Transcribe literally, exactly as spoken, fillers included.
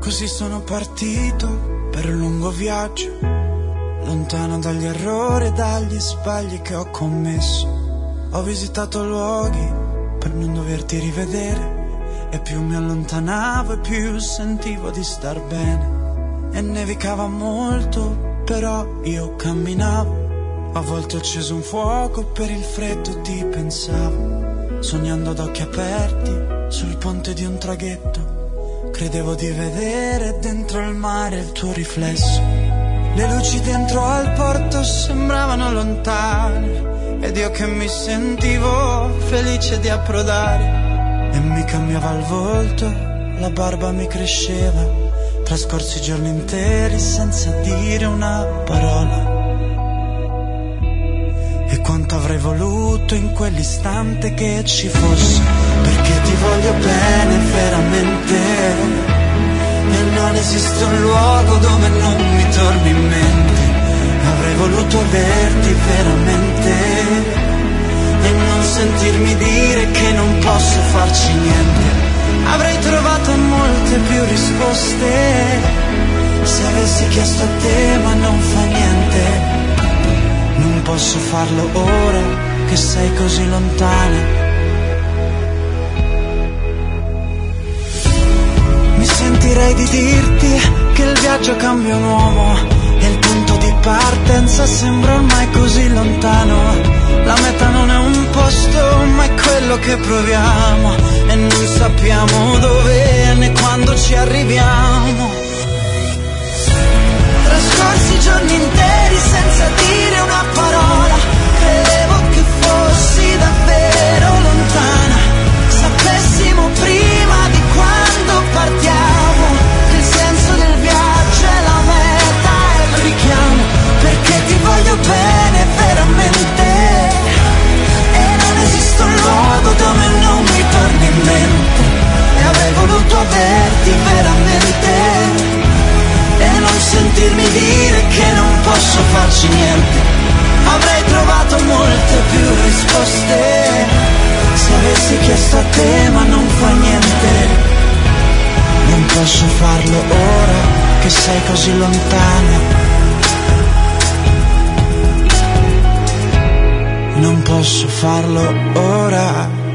Così sono partito per un lungo viaggio, lontano dagli errori e dagli sbagli che ho commesso. Ho visitato luoghi per non doverti rivedere, e più mi allontanavo e più sentivo di star bene. E nevicava molto, però io camminavo. A volte ho acceso un fuoco per il freddo e ti pensavo, sognando ad occhi aperti sul ponte di un traghetto. Credevo di vedere dentro il mare il tuo riflesso. Le luci dentro al porto sembravano lontane, ed io che mi sentivo felice di approdare. E mi cambiava il volto, la barba mi cresceva, trascorsi giorni interi senza dire una parola. E quanto avrei voluto in quell'istante che ci fosse, perché ti voglio bene veramente, e non esiste un luogo dove non mi torni in mente. Avrei voluto averti veramente e non sentirmi dire che non posso farci niente. Avrei trovato molte più risposte se avessi chiesto a te, ma non fa niente. Non posso farlo ora che sei così lontana. Mi sentirei di dirti che il viaggio cambia un uomo e il punto di partenza sembra ormai così lontano. La meta non è un posto, ma è quello che proviamo, e non sappiamo dove né quando ci arriviamo. Trascorsi giorni interi senza dire una parola, credevo che fossi davvero lontana. Sapessimo prima di quando partiamo che il senso del viaggio è la meta e il richiamo, perché ti voglio bene veramente, e non esiste un luogo dove non mi torni in mente. E avrei voluto averti veramente e non sentirmi dire che non posso farci niente. Avrei trovato molte più risposte se avessi chiesto a te, ma non fa niente. Non posso farlo ora che sei così lontana. Non posso farlo ora